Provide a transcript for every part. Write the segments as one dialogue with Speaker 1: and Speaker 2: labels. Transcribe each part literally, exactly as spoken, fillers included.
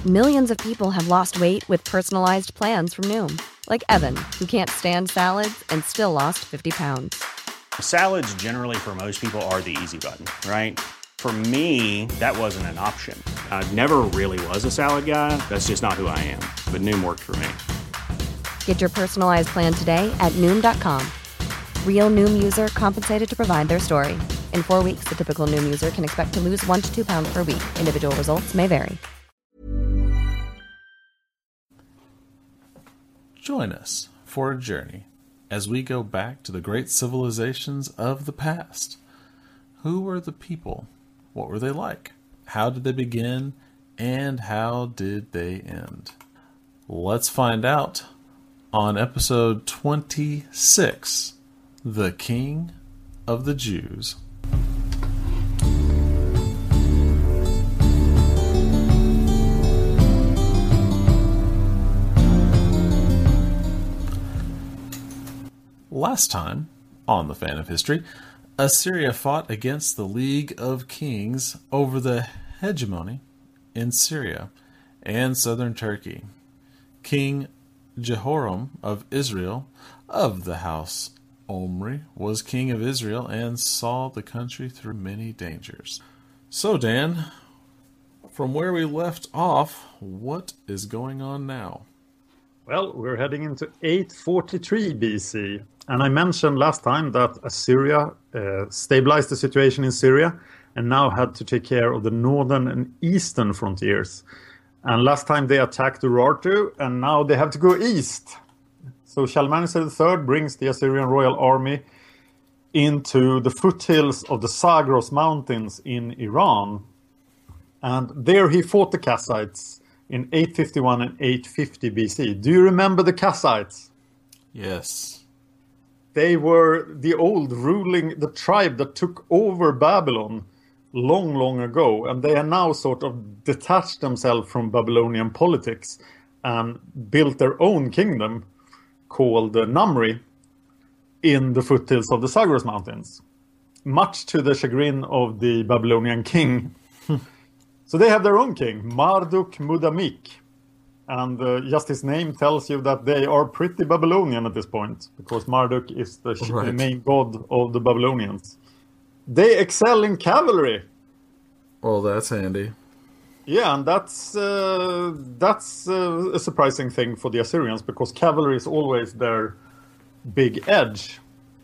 Speaker 1: Millions of people have lost weight with personalized plans from Noom. Like Evan, who can't stand salads and still lost fifty pounds.
Speaker 2: Salads generally for most people are the easy button, right? For me, that wasn't an option. I never really was a salad guy. That's just not who I am. But Noom worked for me.
Speaker 1: Get your personalized plan today at Noom dot com. Real Noom user compensated to provide their story. In four weeks, the typical Noom user can expect to lose one to two pounds per week. Individual results may vary.
Speaker 3: Join us for a journey as we go back to the great civilizations of the past. Who were the people? What were they like? How did they begin? And how did they end? Let's find out on episode twenty-six, The King of the Jews. Last time, on the Fan of History, Assyria fought against the League of Kings over the hegemony in Syria and southern Turkey. King Jehoram of Israel, of the house Omri, was king of Israel and saw the country through many dangers. So, Dan, from where we left off, what is going on now?
Speaker 4: Well, we're heading into eight forty-three B C. And I mentioned last time that Assyria uh, stabilized the situation in Syria and now had to take care of the northern and eastern frontiers. And last time they attacked Urartu, and now they have to go east. So Shalmaneser the third brings the Assyrian royal army into the foothills of the Zagros mountains in Iran. And there he fought the Kassites in eight fifty-one and eight fifty B C. Do you remember the Kassites?
Speaker 3: Yes.
Speaker 4: They were the old ruling, the tribe that took over Babylon long, long ago. And they are now sort of detached themselves from Babylonian politics and built their own kingdom called uh, Namri in the foothills of the Zagros Mountains, much to the chagrin of the Babylonian king. So they have their own king, Marduk Mudamik. And uh, just his name tells you that they are pretty Babylonian at this point, because Marduk is the, sh-
Speaker 3: right.
Speaker 4: the main god of the Babylonians. They excel in cavalry.
Speaker 3: Well, that's handy.
Speaker 4: Yeah, and that's uh, that's uh, a surprising thing for the Assyrians, because cavalry is always their big edge.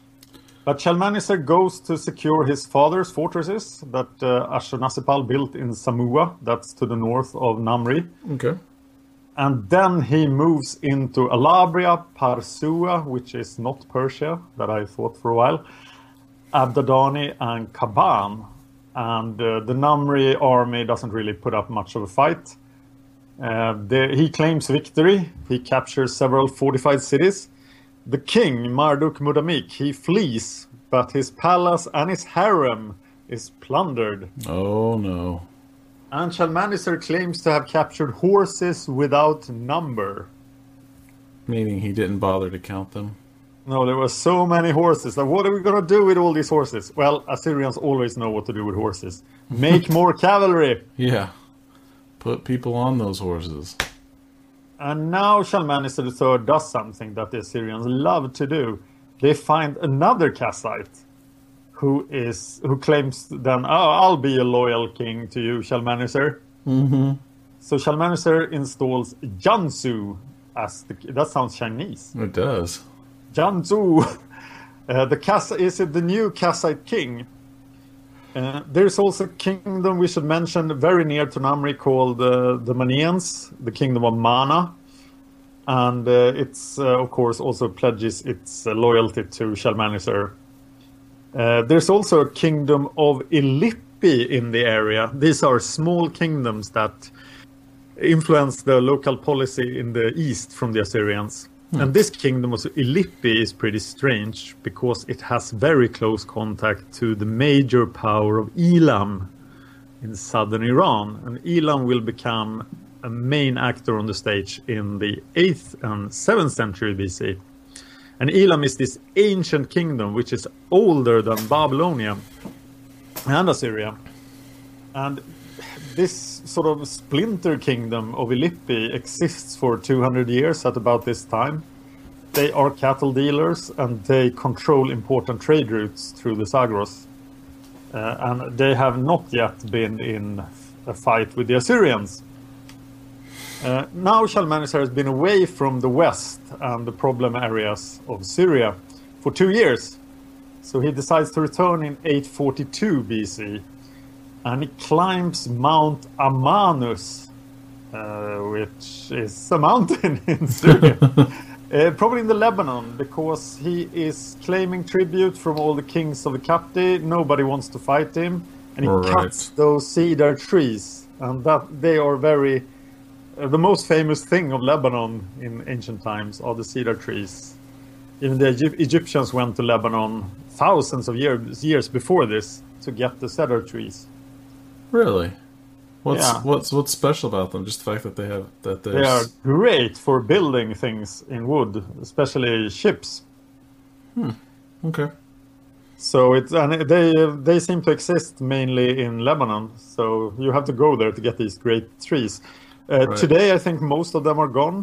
Speaker 4: But Shalmaneser goes to secure his father's fortresses that uh, Ashurnasirpal built in Samua, that's to the north of Namri.
Speaker 3: Okay.
Speaker 4: And then he moves into Alabria, Parsua, which is not Persia, that I thought for a while, Abdadani, and Kaban. And uh, the Namri army doesn't really put up much of a fight. Uh, the, he claims victory. He captures several fortified cities. The king, Marduk Mudamik, he flees, but his palace and his harem is plundered.
Speaker 3: Oh, no.
Speaker 4: And Shalmaneser claims to have captured horses without number.
Speaker 3: Meaning he didn't bother to count them?
Speaker 4: No, there were so many horses. Like, what are we going to do with all these horses? Well, Assyrians always know what to do with horses. Make more cavalry.
Speaker 3: Yeah. Put people on those horses.
Speaker 4: And now Shalmaneser the third does something that the Assyrians love to do. They find another Kassite who is who claims then, oh, I'll be a loyal king to you, Shalmaneser.
Speaker 3: Mm-hmm.
Speaker 4: So Shalmaneser installs Jansu as the... That sounds Chinese.
Speaker 3: It does.
Speaker 4: Jansu. Uh, the Kass is the new Kassite king. Uh, there's also a kingdom we should mention very near to Namri called uh, the Manians, the kingdom of Mana. And uh, it's, uh, of course, also pledges its uh, loyalty to Shalmaneser. Uh, there's also a kingdom of Illipi in the area. These are small kingdoms that influence the local policy in the east from the Assyrians. Hmm. And this kingdom of Illipi is pretty strange because it has very close contact to the major power of Elam in southern Iran. And Elam will become a main actor on the stage in the eighth and seventh century B C. And Elam is this ancient kingdom which is older than Babylonia and Assyria. And this sort of splinter kingdom of Illipi exists for two hundred years at about this time. They are cattle dealers and they control important trade routes through the Zagros. Uh, and they have not yet been in a fight with the Assyrians. Uh, now Shalmaneser has been away from the west and the problem areas of Syria for two years. So he decides to return in eight forty-two B C. And he climbs Mount Amanus, uh, which is a mountain in Syria. uh, probably in the Lebanon, because he is claiming tribute from all the kings of the captive. Nobody wants to fight him. And he
Speaker 3: Right.
Speaker 4: cuts those cedar trees. And that they are very... Uh, the most famous thing of Lebanon in ancient times are the cedar trees. Even the Egypt- Egyptians went to Lebanon thousands of years, years before this to get the cedar trees.
Speaker 3: Really? What's
Speaker 4: Yeah.
Speaker 3: what's what's special about them? Just the fact that they have that
Speaker 4: They are
Speaker 3: there's
Speaker 4: great for building things in wood, especially ships.
Speaker 3: okay.
Speaker 4: So it's and they they seem to exist mainly in Lebanon. So you have to go there to get these great trees. Uh,
Speaker 3: Right.
Speaker 4: Today, I think most of them are gone,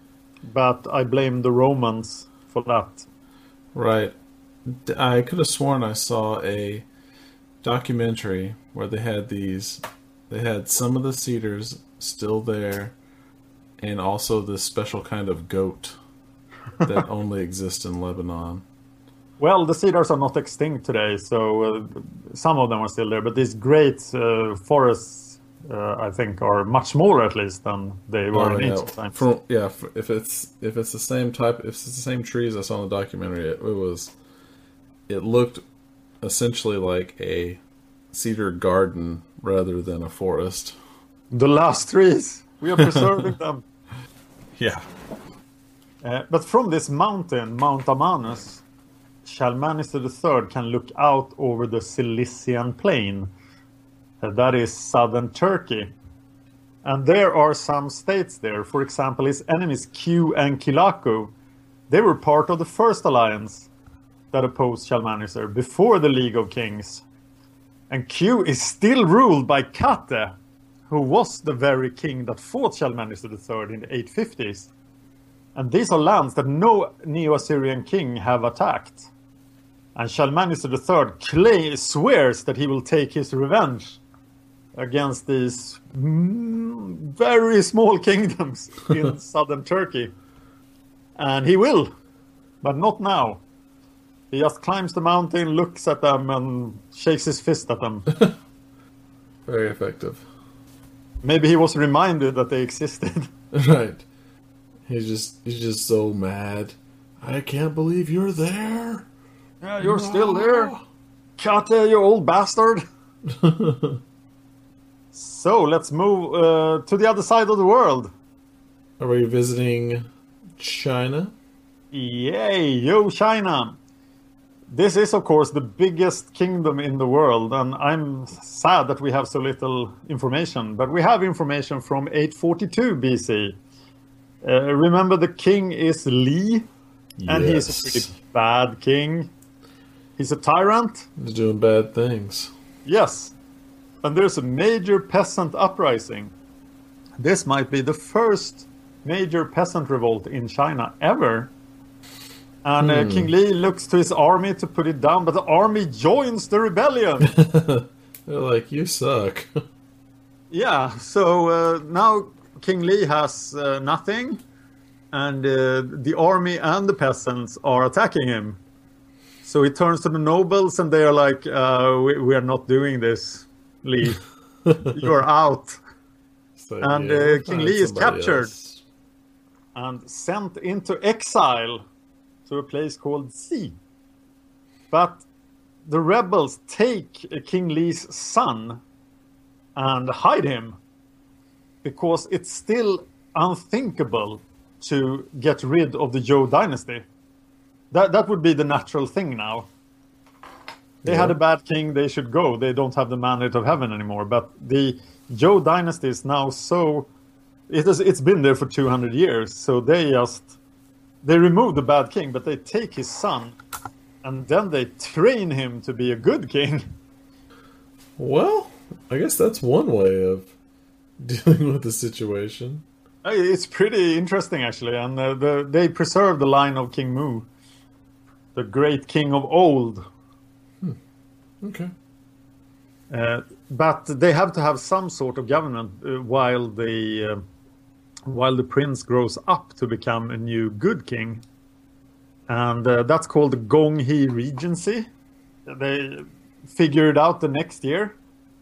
Speaker 4: but I blame the Romans for that.
Speaker 3: Right. D- I could have sworn I saw a documentary where they had these. They had some of the cedars still there, and also this special kind of goat that only exists in Lebanon.
Speaker 4: Well, the cedars are not extinct today, so uh, some of them are still there. But these great uh, forests, uh, I think, are much smaller at least than they were
Speaker 3: Oh,
Speaker 4: in
Speaker 3: yeah.
Speaker 4: ancient times.
Speaker 3: From, yeah, f- if it's if it's the same type, if it's the same trees I saw in the documentary, it, it was, it looked essentially like a cedar garden rather than a forest.
Speaker 4: The last trees, we are preserving them.
Speaker 3: Yeah.
Speaker 4: Uh, but from this mountain, Mount Amanus, Shalmaneser the third can look out over the Cilician plain. Uh, that is southern Turkey. And there are some states there. For example, his enemies Q and Kilaku. They were part of the first alliance that opposed Shalmaneser before the League of Kings. And Q is still ruled by Kate, who was the very king that fought Shalmaneser the third in the eight fifties. And these are lands that no Neo-Assyrian king have attacked. And Shalmaneser the third claim, swears that he will take his revenge against these mm, very small kingdoms in southern Turkey. And he will, but not now. He just climbs the mountain, looks at them, and shakes his fist at them.
Speaker 3: Very effective.
Speaker 4: Maybe he was reminded that they existed.
Speaker 3: Right. He's just he's just so mad. I can't believe you're there.
Speaker 4: Yeah, you're still there. Kate, you old bastard. So, let's move uh, to the other side of the world.
Speaker 3: Are we visiting China?
Speaker 4: Yay, yo China. This is, of course, the biggest kingdom in the world, and I'm sad that we have so little information. But we have information from eight forty-two B C. Uh, remember, the king is Li, and he's a pretty bad king. He's a tyrant.
Speaker 3: He's doing bad things.
Speaker 4: Yes. And there's a major peasant uprising. This might be the first major peasant revolt in China ever. And uh, King Li looks to his army to put it down, but the army joins the rebellion.
Speaker 3: They're like, you suck.
Speaker 4: Yeah, so uh, now King Li has uh, nothing, and uh, the army and the peasants are attacking him. So he turns to the nobles, and they are like, uh, we, we are not doing this, Li. You're out.
Speaker 3: So,
Speaker 4: And,
Speaker 3: yeah,
Speaker 4: uh,
Speaker 3: we'll
Speaker 4: King
Speaker 3: find
Speaker 4: Li is
Speaker 3: somebody
Speaker 4: captured.
Speaker 3: else.
Speaker 4: And sent into exile to a place called Xi. But the rebels take uh, King Li's son and hide him because it's still unthinkable to get rid of the Zhou dynasty. That that would be the natural thing now. They had
Speaker 3: Yeah.
Speaker 4: a bad king, they should go. They don't have the mandate of heaven anymore. But the Zhou dynasty is now so... It has, it's been there for two hundred years, so they just... They remove the bad king, but they take his son, and then they train him to be a good king.
Speaker 3: Well, I guess that's one way of dealing with the situation.
Speaker 4: It's pretty interesting, actually, and uh, the, they preserve the line of King Mu, the great king of old.
Speaker 3: Hmm. Okay.
Speaker 4: Uh, but they have to have some sort of government uh, while the uh, while the prince grows up to become a new good king, and uh, that's called the Gonghe Regency. They figure it out the next year.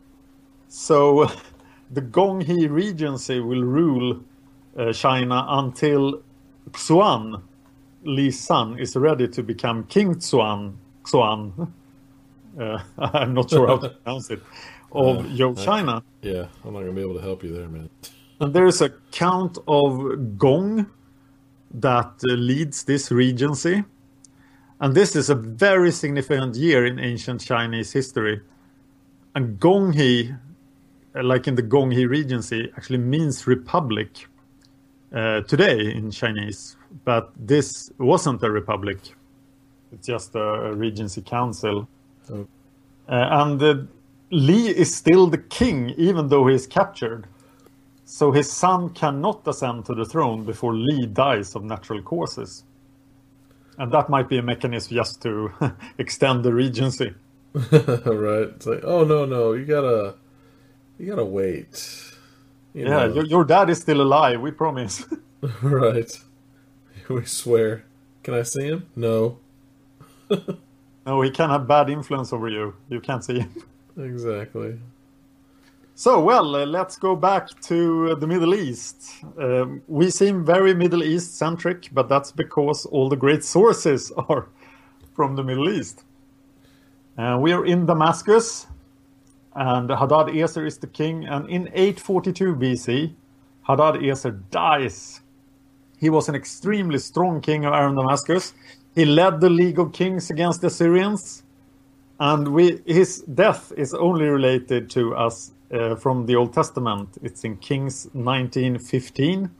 Speaker 4: So the Gonghe Regency will rule uh, China until Xuan, Li's son, is ready to become King Xuan. Xuan. Uh, I'm not sure how to pronounce it. Of uh, Yo China.
Speaker 3: Yeah, I'm not going to be able to help you there, man.
Speaker 4: And there is a Count of Gong that uh, leads this regency. And this is a very significant year in ancient Chinese history. And Gonghe, like in the Gonghe Regency, actually means republic uh, today in Chinese. But this wasn't a republic. It's just a, a regency council. Oh. Uh, and uh, Li is still the king, even though he is captured. So his son cannot ascend to the throne before Li dies of natural causes. And that might be a mechanism just to extend the regency.
Speaker 3: Right. It's like, oh, no, no, you gotta, you gotta wait. You
Speaker 4: yeah, your, your dad is still alive, we promise.
Speaker 3: Right. We swear. Can I see him? No.
Speaker 4: No, he can have bad influence over you. You can't see him.
Speaker 3: Exactly.
Speaker 4: So, well, uh, let's go back to uh, the Middle East. Um, we seem very Middle East-centric, but that's because all the great sources are from the Middle East. Uh, we are in Damascus, and Hadad-Eser is the king. And in eight forty-two B C, Hadad-Eser dies. He was an extremely strong king of Aram Damascus. He led the League of Kings against the Assyrians. And we, his death is only related to us uh, from the Old Testament. It's in Kings nineteen fifteen.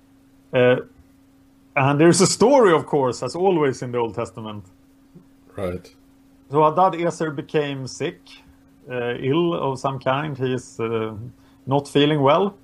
Speaker 4: Uh, and there's a story, of course, as always in the Old Testament.
Speaker 3: Right.
Speaker 4: So Hadad-Eser became sick, uh, ill of some kind. He is uh, not feeling well.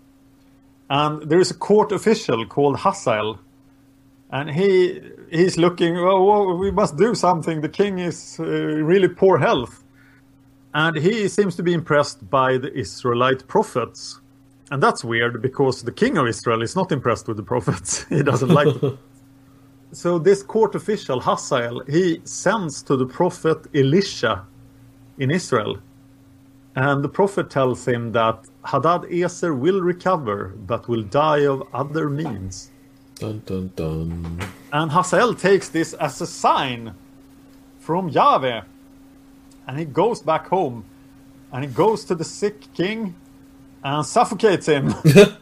Speaker 4: And there is a court official called Hazael. And he he's looking, oh, well, we must do something. The king is uh, really poor health. And he seems to be impressed by the Israelite prophets. And that's weird because the king of Israel is not impressed with the prophets. He doesn't like them. So this court official, Hazael, he sends to the prophet Elisha in Israel. And the prophet tells him that Hadad-Eser will recover, but will die of other means.
Speaker 3: Dun, dun, dun.
Speaker 4: And Hazael takes this as a sign from Yahweh. And he goes back home. And he goes to the sick king and suffocates him.
Speaker 3: Huh.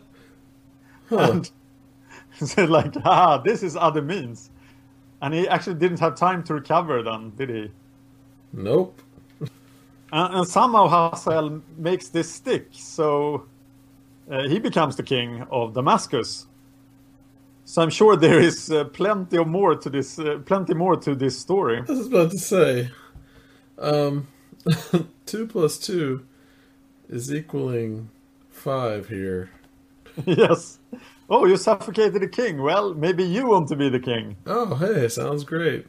Speaker 4: And he said like, ah, this is other means. And he actually didn't have time to recover then, did he?
Speaker 3: Nope.
Speaker 4: And, and somehow Hazael makes this stick. So uh, he becomes the king of Damascus. So I'm sure there is uh, plenty of more to this, uh, plenty more to this story.
Speaker 3: I was about to say, um, two plus two is equaling five here.
Speaker 4: Yes. Oh, you suffocated a king. Well, maybe you want to be the king.
Speaker 3: Oh, hey, sounds great.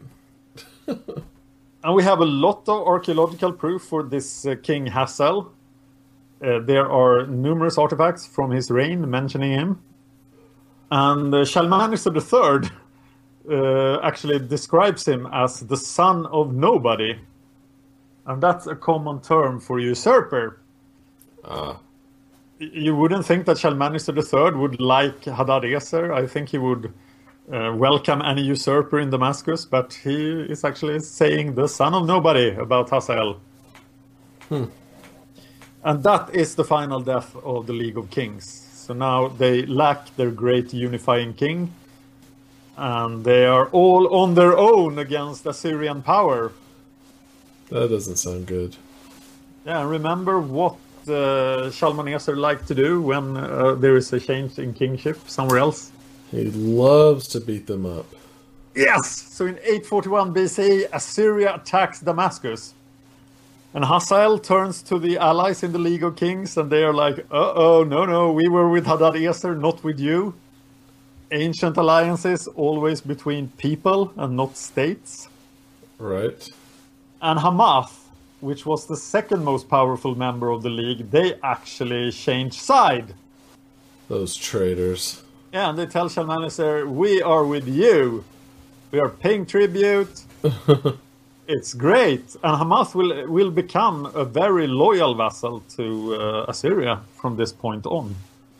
Speaker 4: And we have a lot of archaeological proof for this uh, King Hazael. Uh, there are numerous artifacts from his reign mentioning him. And uh, Shalmaneser the Third uh, actually describes him as the son of nobody. And that's a common term for usurper.
Speaker 3: Ah.
Speaker 4: You wouldn't think that Shalmaneser the Third would like Hadad-Eser. I think he would uh, welcome any usurper in Damascus, but he is actually saying the son of nobody about Hazael.
Speaker 3: Hmm.
Speaker 4: And that is the final death of the League of Kings. So now they lack their great unifying king, and they are all on their own against Assyrian power.
Speaker 3: That doesn't sound good.
Speaker 4: Yeah, remember what uh, Shalmaneser liked to do when uh, there is a change in kingship somewhere else?
Speaker 3: He loves to beat them up.
Speaker 4: Yes! So in eight forty-one B C, Assyria attacks Damascus. And Hazael turns to the allies in the League of Kings, and they are like, uh-oh, no, no, we were with Hadadezer, not with you. Ancient alliances always between people and not states.
Speaker 3: Right.
Speaker 4: And Hamath, which was the second most powerful member of the League, they actually changed side.
Speaker 3: Those traitors.
Speaker 4: Yeah, and they tell Shalmaneser, we are with you. We are paying tribute. It's great. And Hamath will will become a very loyal vassal to uh, Assyria from this point on.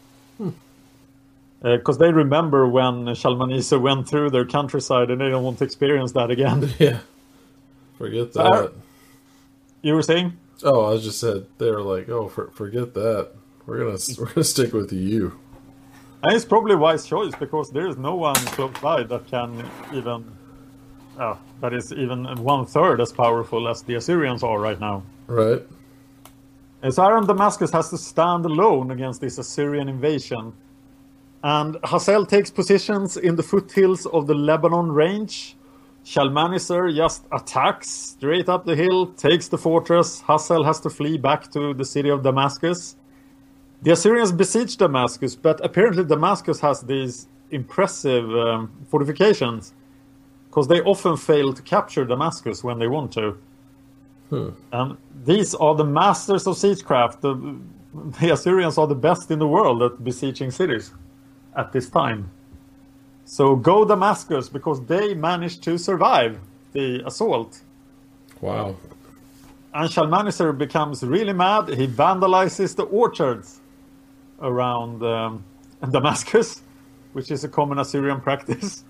Speaker 4: Because hmm. uh, they remember when Shalmaneser went through their countryside and they don't want to experience that again.
Speaker 3: Yeah. Forget that.
Speaker 4: Uh, you were saying?
Speaker 3: Oh, I just said they were like, oh, for, forget that. We're gonna we're gonna stick with you.
Speaker 4: And it's probably a wise choice because there is no one close by that can even, uh, that is even one third as powerful as the Assyrians are right now.
Speaker 3: Right.
Speaker 4: And so Aram Damascus has to stand alone against this Assyrian invasion. And Hazael takes positions in the foothills of the Lebanon range. Shalmaneser just attacks straight up the hill, takes the fortress. Hazael has to flee back to the city of Damascus. The Assyrians besiege Damascus, but apparently Damascus has these impressive um, fortifications because they often fail to capture Damascus when they want to. Hmm. And these are the masters of siegecraft. The, the Assyrians are the best in the world at besieging cities at this time. So go Damascus, because they managed to survive the assault.
Speaker 3: Wow.
Speaker 4: And Shalmaneser becomes really mad. He vandalizes the orchards around um, Damascus, which is a common Assyrian practice.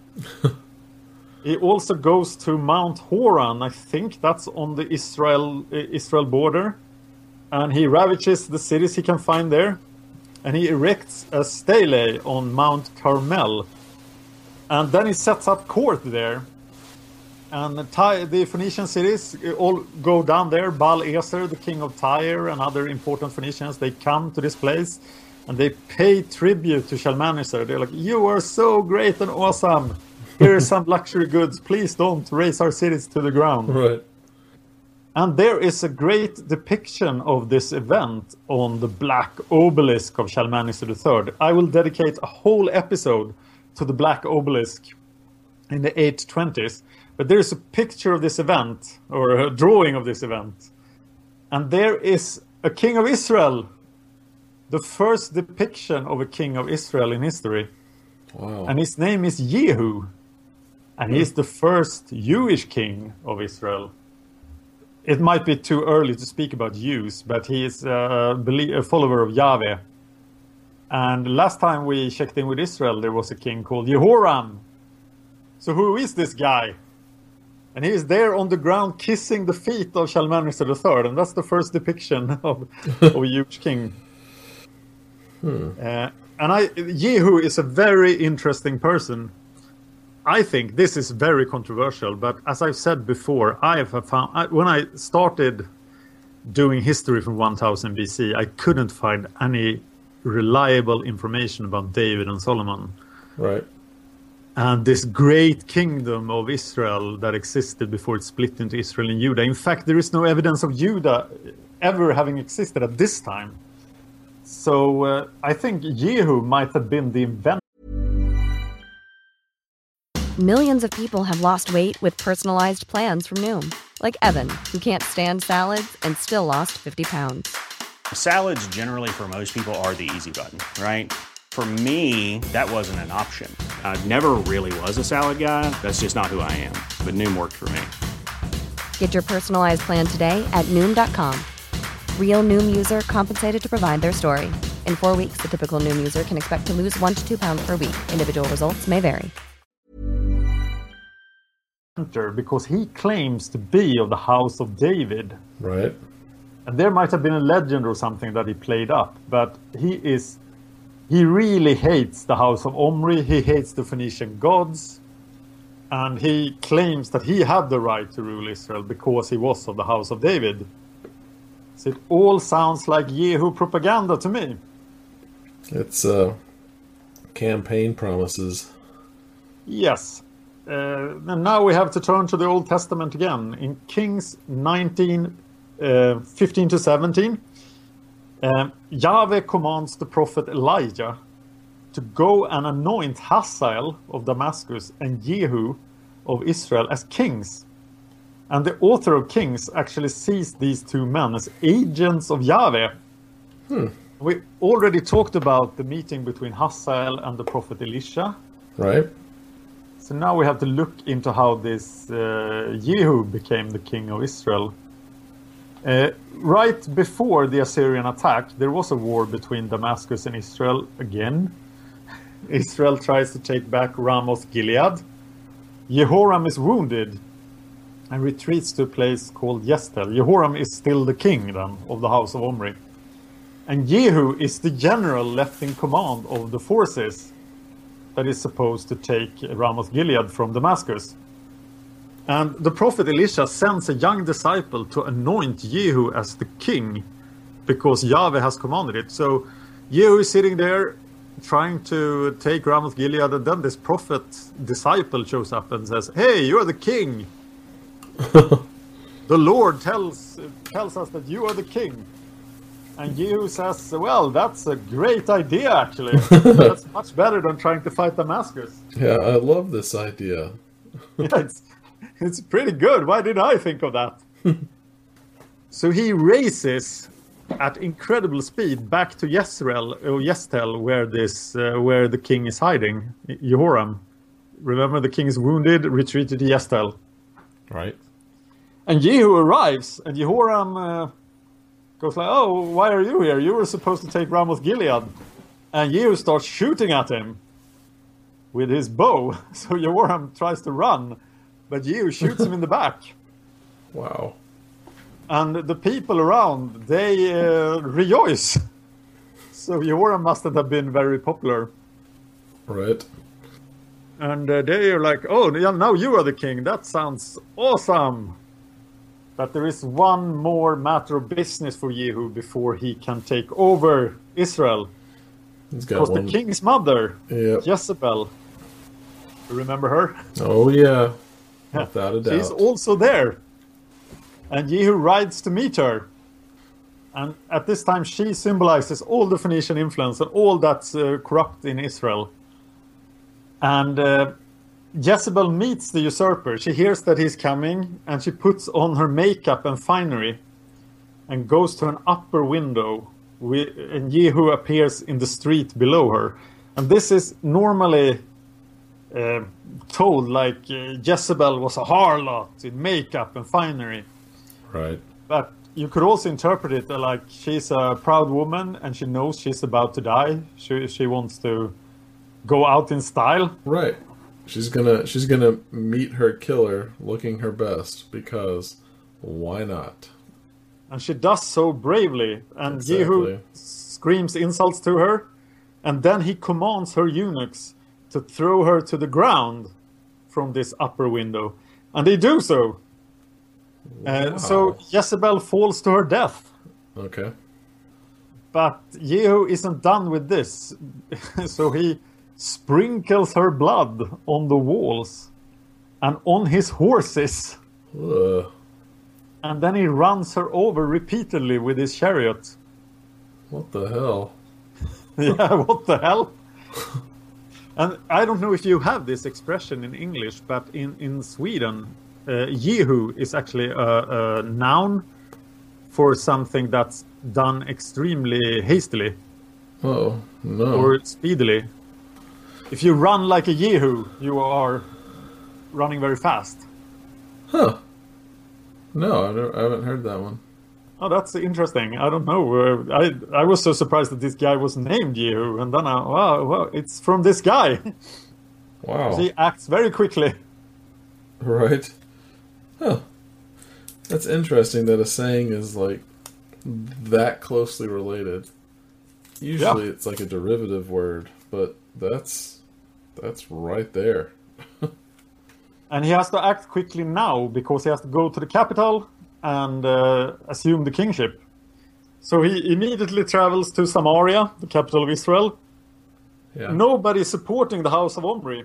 Speaker 4: He also goes to Mount Horan. I think that's on the Israel Israel border. And he ravages the cities he can find there. And he erects a stele on Mount Carmel. And then he sets up court there. And the, Ty- the Phoenician cities all go down there. Baal Ezer, the king of Tyre, and other important Phoenicians, they come to this place. And they pay tribute to Shalmaneser. They're like, you are so great and awesome. Here are some luxury goods. Please don't raise our cities to the ground.
Speaker 3: Right.
Speaker 4: And there is a great depiction of this event on the Black Obelisk of Shalmaneser the third. I will dedicate a whole episode to the Black Obelisk in the eight twenties. But there is a picture of this event, or a drawing of this event. And there is a king of Israel. The first depiction of a king of Israel in history.
Speaker 3: Wow.
Speaker 4: And his name is Yehu. And
Speaker 3: mm.
Speaker 4: he's the first Jewish king of Israel. It might be too early to speak about Jews, but he is a, a follower of Yahweh. And last time we checked in with Israel, there was a king called Jehoram. So who is this guy? And he is there on the ground kissing the feet of Shalmaneser the third. And that's the first depiction of, of a Jewish king. Hmm. Uh, and I, Yehu is a very interesting person. I think this is very controversial, but as I've said before, I have found I, when I started doing history from one thousand B C, I couldn't find any reliable information about David and Solomon.
Speaker 3: Right.
Speaker 4: And this great kingdom of Israel that existed before it split into Israel and Judah. In fact, there is no evidence of Judah ever having existed at this time. So uh, I think Yehu might have been the inventor.
Speaker 1: Millions of people have lost weight with personalized plans from Noom. Like Evan, who can't stand salads and still lost fifty pounds.
Speaker 2: Salads generally for most people are the easy button, right? For me, that wasn't an option. I never really was a salad guy. That's just not who I am. But Noom worked for me.
Speaker 1: Get your personalized plan today at Noom dot com. Real Noom user compensated to provide their story. In four weeks, the typical Noom user can expect to lose one to two pounds per week. Individual results may vary.
Speaker 4: Because he claims to be of the house of David.
Speaker 3: Right.
Speaker 4: And there might have been a legend or something that he played up. But he is... He really hates the house of Omri. He hates the Phoenician gods. And he claims that he had the right to rule Israel because he was of the house of David. So it all sounds like Yehu propaganda to me.
Speaker 3: It's uh, campaign promises.
Speaker 4: Yes. Uh, and now we have to turn to the Old Testament again. In Kings nineteen uh, fifteen to seventeen, um, Yahweh commands the prophet Elijah to go and anoint Hazael of Damascus and Jehu of Israel as kings. And the author of Kings actually sees these two men as agents of Yahweh.
Speaker 3: Hmm.
Speaker 4: We already talked about the meeting between Hazael and the prophet Elisha.
Speaker 3: Right.
Speaker 4: So now we have to look into how this uh, Jehu became the king of Israel. Uh, right before the Assyrian attack, there was a war between Damascus and Israel again. Israel tries to take back Ramoth Gilead. Jehoram is wounded and retreats to a place called Yestel. Jehoram is still the king then of the house of Omri. And Jehu is the general left in command of the forces that is supposed to take Ramoth Gilead from Damascus. And the prophet Elisha sends a young disciple to anoint Jehu as the king because Yahweh has commanded it. So Jehu is sitting there trying to take Ramoth Gilead, and then this prophet disciple shows up and says, "Hey, you're the king. The Lord tells tells us that you are the king." And Jehu says, "Well, that's a great idea, actually. That's much better than trying to fight Damascus."
Speaker 3: Yeah, I love this idea.
Speaker 4: Yeah, it's, it's pretty good. Why did I think of that? So he races at incredible speed back to Yesreel, or Yestel, where this, uh, where the king is hiding, Jehoram. Remember, the king is wounded, retreated to Yestel.
Speaker 3: Right.
Speaker 4: And Jehu arrives, and Jehoram uh, goes like, "Oh, why are you here? You were supposed to take Ramoth Gilead." And Jehu starts shooting at him with his bow. So Jehoram tries to run, but Jehu shoots him in the back.
Speaker 3: Wow.
Speaker 4: And the people around, they uh, rejoice. So Jehoram must have been very popular.
Speaker 3: Right.
Speaker 4: And uh, they are like, "Oh, yeah, now you are the king. That sounds awesome." But there is one more matter of business for Jehu before he can take over Israel.
Speaker 3: He's got
Speaker 4: Because
Speaker 3: one.
Speaker 4: the king's mother,
Speaker 3: Yep.
Speaker 4: Jezebel, you remember her?
Speaker 3: Oh, yeah. Without a doubt.
Speaker 4: She's also there. And Jehu rides to meet her. And at this time, she symbolizes all the Phoenician influence and all that's uh, corrupt in Israel. And uh, Jezebel meets the usurper. She hears that he's coming, and she puts on her makeup and finery and goes to an upper window. We, and Jehu appears in the street below her. And this is normally uh, told like uh, Jezebel was a harlot in makeup and finery.
Speaker 3: Right.
Speaker 4: But you could also interpret it like she's a proud woman and she knows she's about to die. She she wants to go out in style.
Speaker 3: Right. She's gonna she's gonna meet her killer looking her best, because why not?
Speaker 4: And she does so bravely. And
Speaker 3: Exactly.
Speaker 4: Jehu screams insults to her. And then he commands her eunuchs to throw her to the ground from this upper window. And they do so. Uh,
Speaker 3: Wow.
Speaker 4: so Jezebel falls to her death.
Speaker 3: Okay.
Speaker 4: But Jehu isn't done with this. So he sprinkles her blood on the walls and on his horses.
Speaker 3: Ugh.
Speaker 4: And then he runs her over repeatedly with his chariot.
Speaker 3: What the hell?
Speaker 4: Yeah, what the hell? And I don't know if you have this expression in English, but in, in Sweden, uh, Jehu is actually a, a noun for something that's done extremely hastily
Speaker 3: Oh, no.
Speaker 4: or speedily. If you run like a Jehu, you are running very fast.
Speaker 3: Huh. No, I, don't, I haven't heard that one.
Speaker 4: Oh, that's interesting. I don't know. Uh, I I was so surprised that this guy was named Jehu, and then I, wow, wow, it's from this guy.
Speaker 3: Wow.
Speaker 4: He acts very quickly.
Speaker 3: Right. Huh. That's interesting that a saying is like that closely related. Usually
Speaker 4: Yeah.
Speaker 3: it's like a derivative word, but that's that's right there.
Speaker 4: And he has to act quickly now because he has to go to the capital and uh, assume the kingship. So he immediately travels to Samaria, the capital of Israel.
Speaker 3: Yeah.
Speaker 4: Nobody supporting the house of Omri.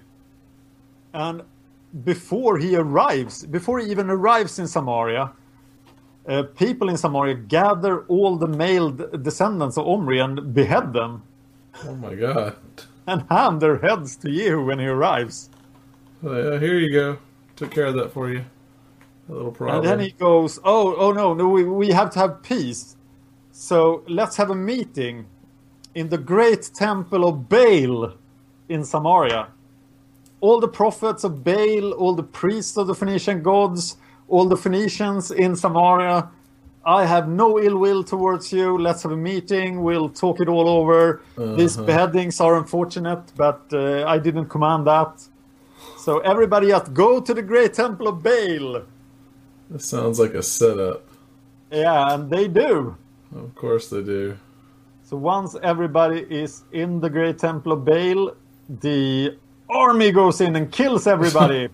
Speaker 4: And before he arrives, before he even arrives in Samaria, uh, people in Samaria gather all the male d- descendants of Omri and behead them
Speaker 3: Oh my god.
Speaker 4: and hand their heads to Jehu when he arrives.
Speaker 3: Oh, yeah, here you go. Took care of that for you. A little problem.
Speaker 4: And then he goes, oh, oh no, no, we, we have to have peace. So let's have a meeting in the great temple of Baal in Samaria. All the prophets of Baal, all the priests of the Phoenician gods, all the Phoenicians in Samaria, I have no ill will towards you. Let's have a meeting. We'll talk it all over. Uh-huh. These beheadings are unfortunate, but uh, I didn't command that. So everybody just go to the great temple of Baal.
Speaker 3: This sounds like a setup.
Speaker 4: Yeah, and they do.
Speaker 3: Of course they do.
Speaker 4: So once everybody is in the great temple of Baal, the army goes in and kills everybody.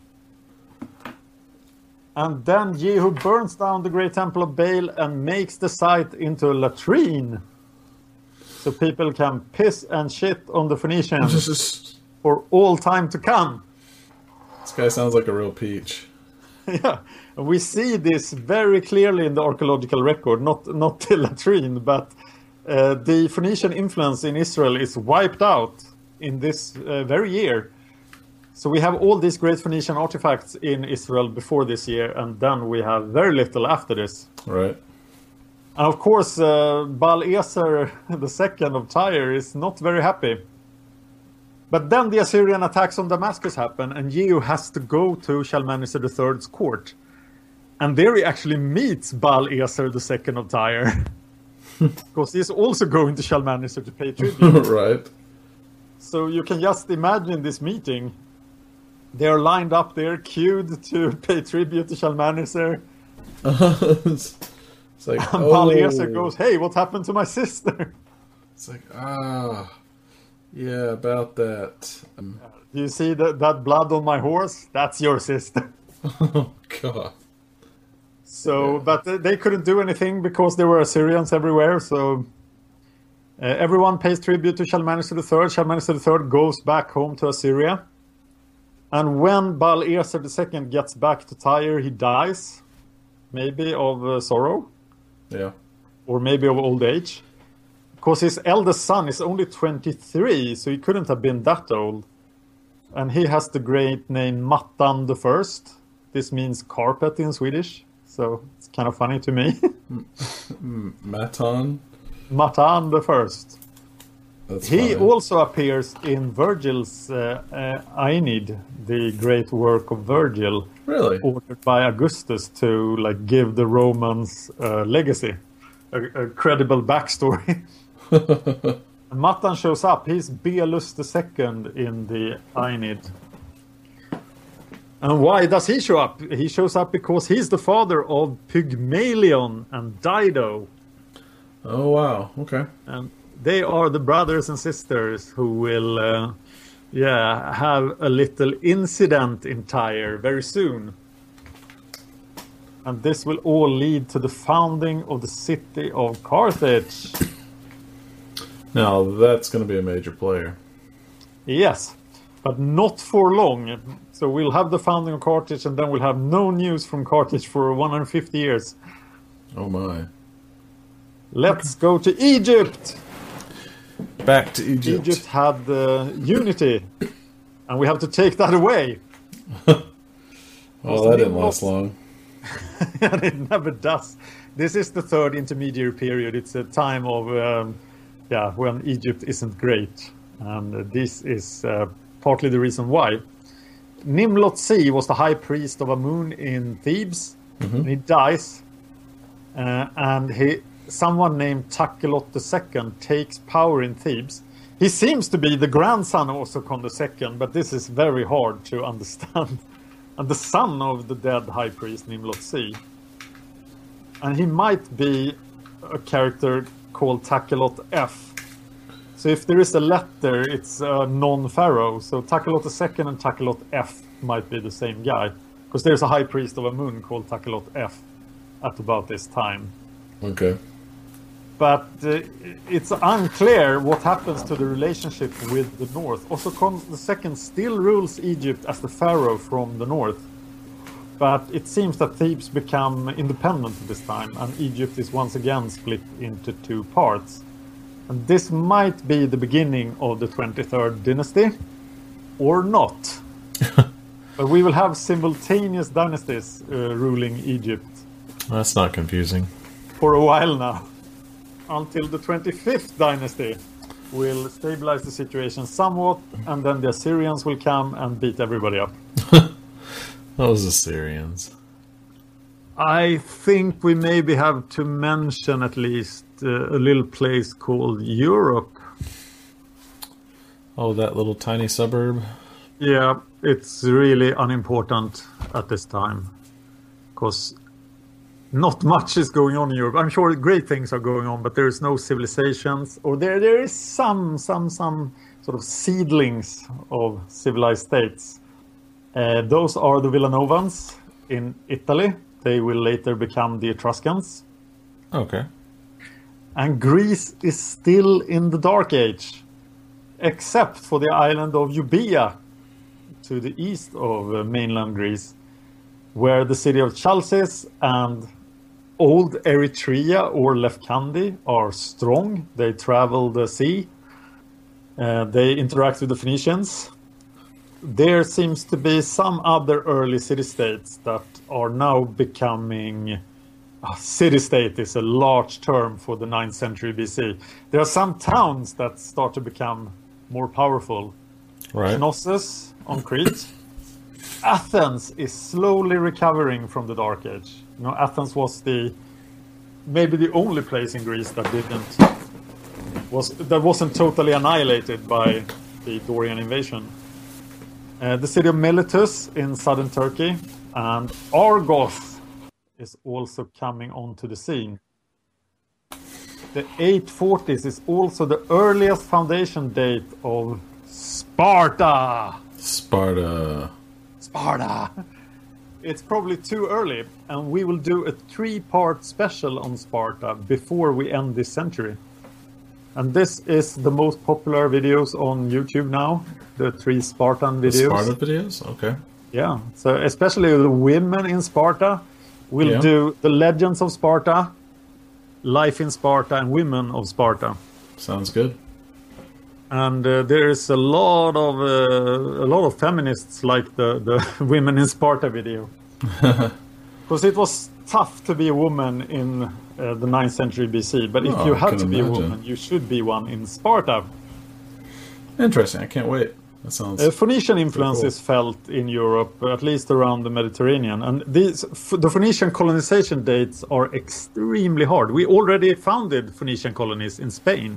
Speaker 4: And then Jehu burns down the great temple of Baal and makes the site into a latrine. So people can piss and shit on the Phoenicians for all time to come.
Speaker 3: This guy sounds like a real peach.
Speaker 4: Yeah, we see this very clearly in the archaeological record, not, not the latrine, but uh, the Phoenician influence in Israel is wiped out in this uh, very year. So we have all these great Phoenician artifacts in Israel before this year, and then we have very little after this.
Speaker 3: Right.
Speaker 4: And of course, uh, Baal-Ezer the second of Tyre is not very happy. But then the Assyrian attacks on Damascus happen, and Jehu has to go to Shalmaneser the third's court. And there he actually meets Baal-Ezer the second of Tyre. Because he's also going to Shalmaneser to pay tribute.
Speaker 3: Right.
Speaker 4: So you can just imagine this meeting. They're lined up there, queued to pay tribute to Shalmaneser.
Speaker 3: it's, it's like,
Speaker 4: and
Speaker 3: oh.
Speaker 4: Baal-Ezer goes, hey, what happened to my sister?
Speaker 3: It's like, ah, yeah, about that. Um,
Speaker 4: Do you see that, that blood on my horse? That's your sister.
Speaker 3: oh, God.
Speaker 4: So,
Speaker 3: yeah.
Speaker 4: but they couldn't do anything because there were Assyrians everywhere, so uh, everyone pays tribute to Shalmaneser the third. Shalmaneser the third goes back home to Assyria. And when Baal-Ezer the second gets back to Tyre, he dies, maybe of uh, sorrow.
Speaker 3: Yeah.
Speaker 4: Or maybe of old age. Because his eldest son is only twenty-three, so he couldn't have been that old. And he has the great name Mattan the First. This means carpet in Swedish, so it's kind of funny to me.
Speaker 3: Mattan?
Speaker 4: Mattan the First.
Speaker 3: That's
Speaker 4: he
Speaker 3: funny.
Speaker 4: also appears in Virgil's uh, uh, Aeneid, the great work of Virgil.
Speaker 3: Really?
Speaker 4: Ordered by Augustus to like give the Romans uh, legacy, a, a credible backstory. And Mattan shows up. He's Belus the second in the Aeneid. And why does he show up? He shows up because he's the father of Pygmalion and Dido.
Speaker 3: Oh, wow. Okay.
Speaker 4: And they are the brothers and sisters who will, uh, yeah, have a little incident in Tyre very soon. And this will all lead to the founding of the city of Carthage.
Speaker 3: Now, that's going to be a major player.
Speaker 4: Yes, but not for long. So we'll have the founding of Carthage, and then we'll have no news from Carthage for one hundred fifty years.
Speaker 3: Oh, my.
Speaker 4: Let's go to Egypt.
Speaker 3: Back to Egypt.
Speaker 4: Egypt had uh, unity, and we have to take that away.
Speaker 3: Well, that didn't last long.
Speaker 4: And it never does. This is the third intermediary period. It's a time of, um, yeah, when Egypt isn't great. And uh, this is uh, partly the reason why. Nimlot-Se was the high priest of Amun in Thebes. Mm-hmm. And he dies. Uh, and he... Someone named Takelot the second takes power in Thebes. He seems to be the grandson of Osokon the second, but this is very hard to understand. And the son of the dead high priest Nimlot-Se. And he might be a character called Takelot F. So if there is a letter, it's a non-pharaoh. So Takelot the second and Takelot F might be the same guy. Because there's a high priest of Amun called Takelot F at about this time.
Speaker 3: Okay.
Speaker 4: But uh, it's unclear what happens to the relationship with the north. Osokon the second still rules Egypt as the pharaoh from the north. But it seems that Thebes become independent this time, and Egypt is once again split into two parts. And this might be the beginning of the twenty-third dynasty, or not. But we will have simultaneous dynasties uh, ruling Egypt.
Speaker 3: That's not confusing.
Speaker 4: For a while now. Until the twenty-fifth dynasty will stabilize the situation somewhat, and then the Assyrians will come and beat everybody up.
Speaker 3: Those Assyrians.
Speaker 4: I think we maybe have to mention at least uh, a little place called Europe.
Speaker 3: Oh, that little tiny suburb?
Speaker 4: Yeah, it's really unimportant at this time. Because not much is going on in Europe. I'm sure great things are going on, but there is no civilizations. Or there, there is some, some, some sort of seedlings of civilized states. Uh, those are the Villanovans in Italy. They will later become the Etruscans.
Speaker 3: Okay.
Speaker 4: And Greece is still in the Dark Age, except for the island of Euboea to the east of uh, mainland Greece, where the city of Chalcis and old Eritrea or Lefkandi are strong. They travel the sea. Uh, they interact with the Phoenicians. There seems to be some other early city-states that are now becoming... Uh, city-state is a large term for the ninth century B C. There are some towns that start to become more powerful.
Speaker 3: Right.
Speaker 4: Knossos on Crete. Athens is slowly recovering from the Dark Age. You know, Athens was the maybe the only place in Greece that didn't was that wasn't totally annihilated by the Dorian invasion. Uh, the city of Miletus in southern Turkey, and Argos is also coming onto the scene. The eight forties is also the earliest foundation date of Sparta.
Speaker 3: Sparta.
Speaker 4: Sparta. It's probably too early, and we will do a three-part special on Sparta before we end this century. And this is the most popular videos on YouTube now, the three Spartan
Speaker 3: The
Speaker 4: videos.
Speaker 3: Sparta videos? Okay.
Speaker 4: Yeah, so especially the women in Sparta. We'll
Speaker 3: Yeah.
Speaker 4: do the legends of Sparta, life in Sparta, and women of Sparta.
Speaker 3: Sounds good.
Speaker 4: And uh, there is a lot of uh, a lot of feminists like the, the women in Sparta video. Because it was tough to be a woman in uh, the ninth century B C. But if
Speaker 3: Oh,
Speaker 4: you
Speaker 3: I
Speaker 4: had
Speaker 3: can
Speaker 4: to be
Speaker 3: imagine.
Speaker 4: a woman, you should be one in Sparta.
Speaker 3: Interesting. I can't wait. That sounds...
Speaker 4: Uh, Phoenician influence
Speaker 3: cool.
Speaker 4: is felt in Europe, at least around the Mediterranean. And these, f- the Phoenician colonization dates are extremely hard. We already founded Phoenician colonies in Spain.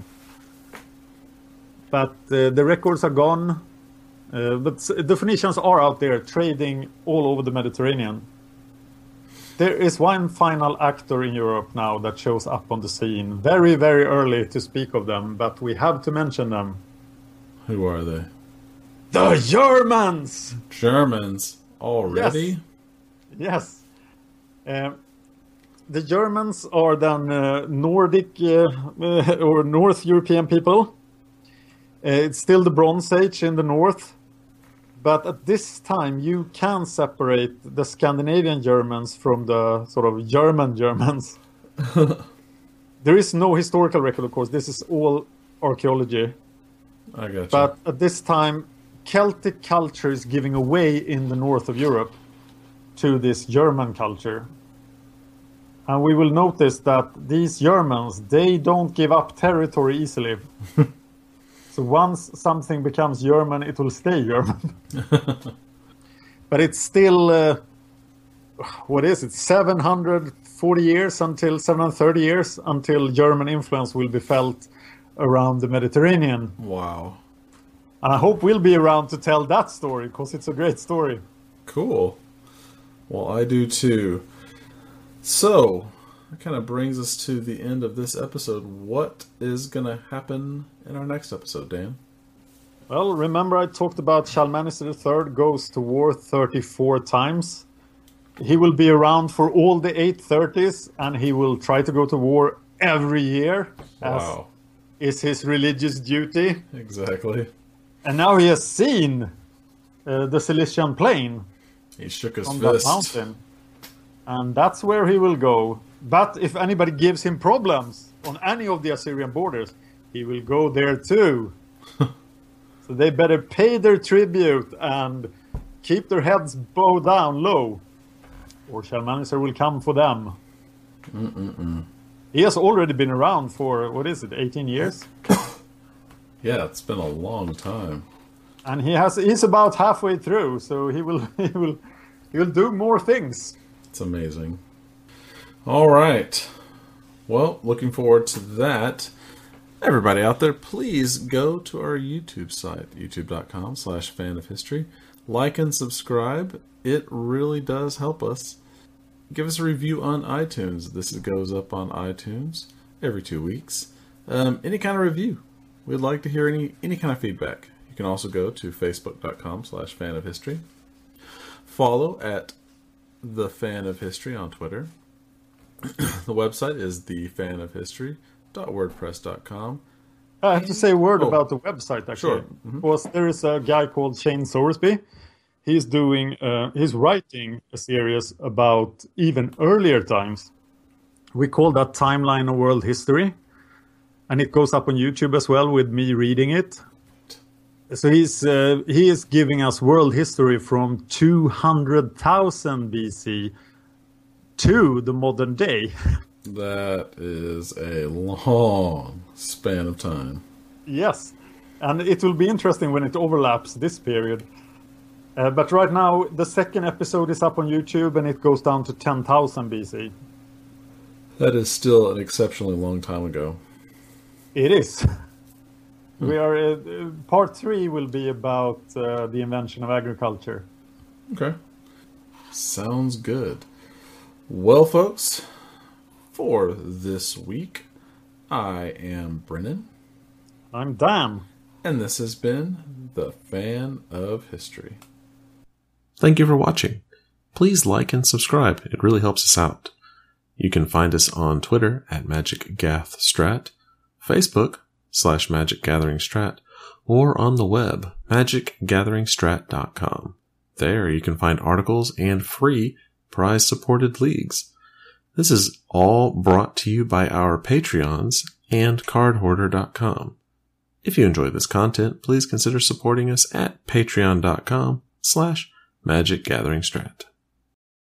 Speaker 4: But uh, the records are gone. Uh, but s- the Phoenicians are out there trading all over the Mediterranean. There is one final actor in Europe now that shows up on the scene. Very, very early to speak of them, but we have to mention them.
Speaker 3: Who are they?
Speaker 4: The Germans!
Speaker 3: Germans. Already?
Speaker 4: Yes. Uh, the Germans are then uh, Nordic uh, uh, or North European people. Uh, it's still the Bronze Age in the north. But at this time, you can separate the Scandinavian Germans from the sort of German Germans. There is no historical record, of course. This is all archaeology.
Speaker 3: I got you.
Speaker 4: But at this time, Celtic culture is giving away in the north of Europe to this German culture. And we will notice that these Germans, they don't give up territory easily. So once something becomes German, it will stay German. But it's still, uh, what is it, seven hundred forty years until, seven hundred thirty years until German influence will be felt around the Mediterranean.
Speaker 3: Wow.
Speaker 4: And I hope we'll be around to tell that story, because it's a great story.
Speaker 3: Cool. Well, I do too. So, that kind of brings us to the end of this episode. What is going to happen in our next episode, Dan?
Speaker 4: Well, remember I talked about Shalmaneser the third goes to war thirty-four times. He will be around for all the eight thirties, and he will try to go to war every year, as
Speaker 3: Wow.
Speaker 4: is his religious duty.
Speaker 3: Exactly.
Speaker 4: And now he has seen uh, the Cilician Plain.
Speaker 3: He shook his
Speaker 4: from
Speaker 3: fist.
Speaker 4: that mountain. And that's where he will go. But if anybody gives him problems on any of the Assyrian borders, he will go there too. So they better pay their tribute and keep their heads bowed down low, or Shalmaneser will come for them.
Speaker 3: Mm-mm-mm.
Speaker 4: He has already been around for, what is it, eighteen years?
Speaker 3: Yeah, it's been a long time.
Speaker 4: And he has he's about halfway through, so he will he will he will do more things.
Speaker 3: It's amazing. All right. Well, looking forward to that. Everybody out there, please go to our YouTube site, youtube.com slash fan of history. Like and subscribe. It really does help us. Give us a review on iTunes. This goes up on iTunes every two weeks. Um, any kind of review. We'd like to hear any, any kind of feedback. You can also go to facebook.com slash fan of history. Follow at The Fan of History on Twitter. The website is the fan of history dot wordpress dot com.
Speaker 4: I have to say a word
Speaker 3: Oh,
Speaker 4: about the website, actually.
Speaker 3: sure. Mm-hmm.
Speaker 4: Because there is a guy called Shane Sorsby. He's doing, uh, he's writing a series about even earlier times. We call that Timeline of World History. And it goes up on YouTube as well with me reading it. So he's uh, he is giving us world history from two hundred thousand B C to the modern day.
Speaker 3: That is a long span of time.
Speaker 4: Yes, and it will be interesting when it overlaps this period. Uh, but right now, the second episode is up on YouTube, and it goes down to ten thousand B C.
Speaker 3: That is still an exceptionally long time ago.
Speaker 4: It is. Hmm. We are uh, part three will be about uh, the invention of agriculture.
Speaker 3: Okay, sounds good. Well, folks, for this week, I am Brennan.
Speaker 4: I'm Dan.
Speaker 3: And this has been The Fan of History.
Speaker 5: Thank you for watching. Please like and subscribe. It really helps us out. You can find us on Twitter at MagicGathStrat, Facebook slash MagicGatheringStrat, or on the web, magic gathering strat dot com. There you can find articles and free prize-supported leagues. This is all brought to you by our Patreons and card hoarder dot com. If you enjoy this content, please consider supporting us at patreon dot com slash magic gathering strat.